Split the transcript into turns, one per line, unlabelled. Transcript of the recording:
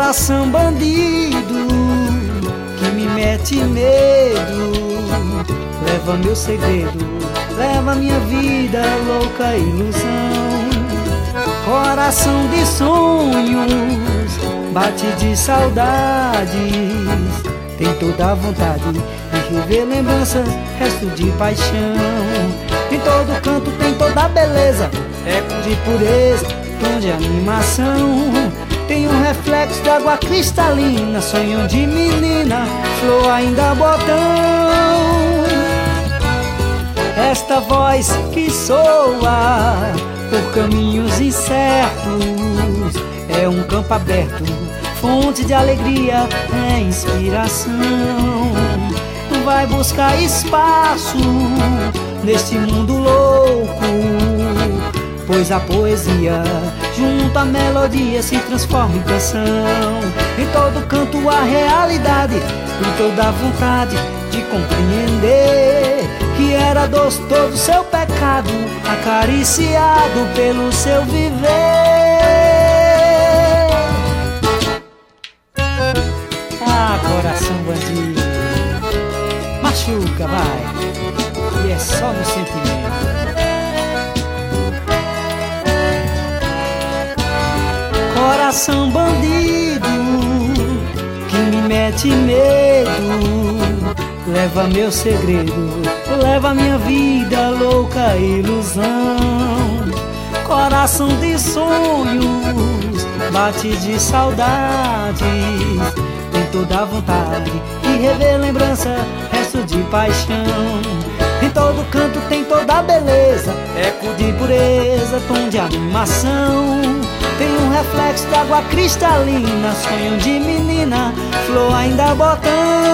Coração bandido que me mete medo, leva meu segredo, leva minha vida, louca ilusão. Coração de sonhos, bate de saudades, tem toda a vontade de rever lembranças, resto de paixão. Em todo canto tem toda a beleza, eco de pureza, tom de animação. Tem um reflexo de água cristalina, sonho de menina, flor ainda botão. Esta voz que soa por caminhos incertos é um campo aberto, fonte de alegria, é inspiração. Vai buscar espaço neste mundo louco, pois a poesia junto à melodia se transforma em canção. Em todo canto a realidade e toda a vontade de compreender que era doce todo seu pecado, acariciado pelo seu viver. Ah, coração bandido, machuca, vai, e é só no sentimento. Coração bandido que me mete medo, leva meu segredo, leva minha vida, louca ilusão. Coração de sonhos, bate de saudades, tem toda a vontade de rever lembrança, resto de paixão. Em todo canto tem toda a beleza, eco de pureza, tom de animação. Tem um reflexo de água cristalina, sonho de menina, flor ainda botão.